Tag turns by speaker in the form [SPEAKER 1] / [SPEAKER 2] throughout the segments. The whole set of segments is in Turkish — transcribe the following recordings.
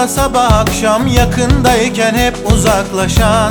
[SPEAKER 1] aklımda sabah akşam, yakındayken hep uzaklaşan.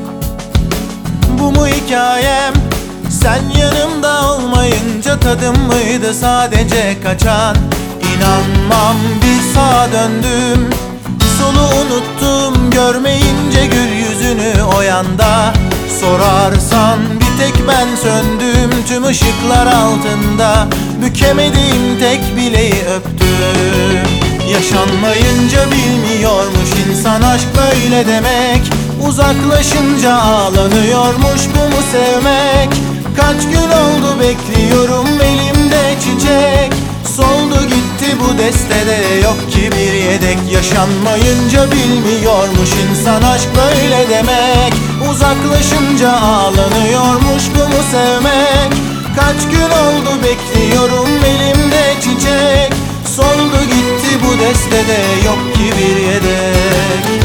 [SPEAKER 1] Bu mu hikayem? Sen yanımda olmayınca tadım mıydı sadece kaçan? İnanmam, bir sağa döndüm, solu unuttum, görmeyince gül yüzünü o yanda. Sorarsan bir tek ben söndüm tüm ışıklar altında, bükemediğim tek bileği öptüm. Yaşanmayınca bilmiyormuş insan aşk böyle demek, uzaklaşınca ağlanıyormuş bu mu sevmek? Kaç gün oldu bekliyorum elimde çiçek, soldu gitti bu destede yok ki bir yedek. Yaşanmayınca bilmiyormuş insan aşk böyle demek, uzaklaşınca ağlanıyormuş bu mu sevmek? Kaç gün oldu bekliyorum elimde çiçek, soldu gitti bu destede yok ki bir yedek.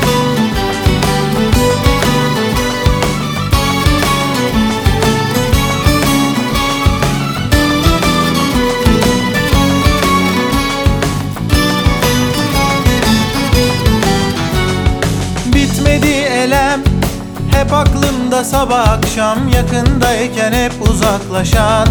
[SPEAKER 1] Bitmedi elem, hep aklımda sabah akşam, yakındayken hep uzaklaşan.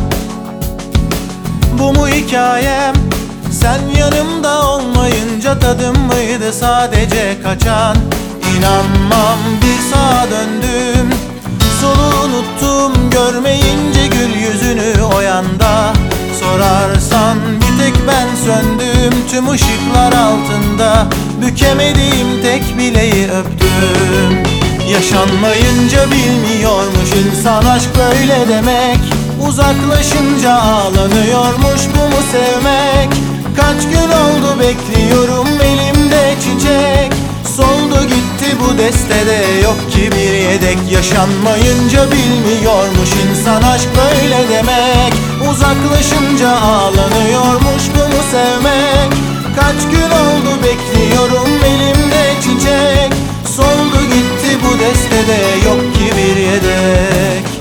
[SPEAKER 1] Bu mu hikayem? Sen yanımda olmayınca tadım mıydı sadece kaçan? İnanmam, bir sağa döndüm, solu unuttum, görmeyince gül yüzünü o yanda. Sorarsan bir tek ben söndüm tüm ışıklar altında, bükemediğim tek bileği öptüm. Yaşanmayınca bilmiyormuş insan aşk böyle demek, uzaklaşınca ağlanıyormuş bu mu sevmek? Kaç gün oldu bekliyorum elimde çiçek, soldu gitti bu destede yok ki bir yedek. Yaşanmayınca bilmiyormuş insan aşk böyle demek, uzaklaşınca ağlanıyormuş bu mu sevmek? Kaç gün oldu bekliyorum elimde çiçek, soldu gitti bu destede yok ki bir yedek.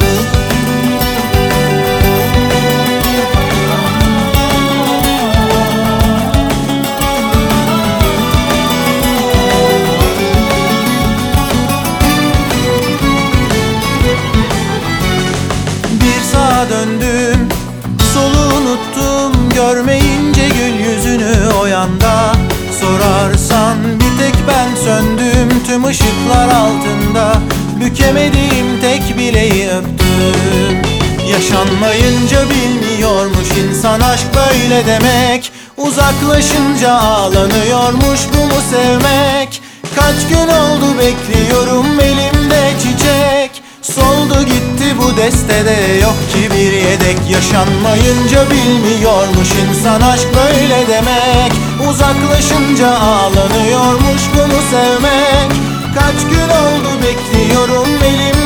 [SPEAKER 1] Döndüm, solu unuttum, görmeyince gül yüzünü o yanda. Sorarsan bir tek ben söndüm tüm ışıklar altında, bükemediğim tek bileği öptüm. Yaşanmayınca bilmiyormuş insan aşk böyle demek, uzaklaşınca ağlanıyormuş bu mu sevmek? Kaç gün oldu bekliyorum elimde çiçek, soldu gitti bu destede yok ki bir yedek. Yaşanmayınca bilmiyormuş insan aşk böyle demek, uzaklaşınca ağlanıyormuş bu mu sevmek? Kaç gün oldu bekliyorum elimde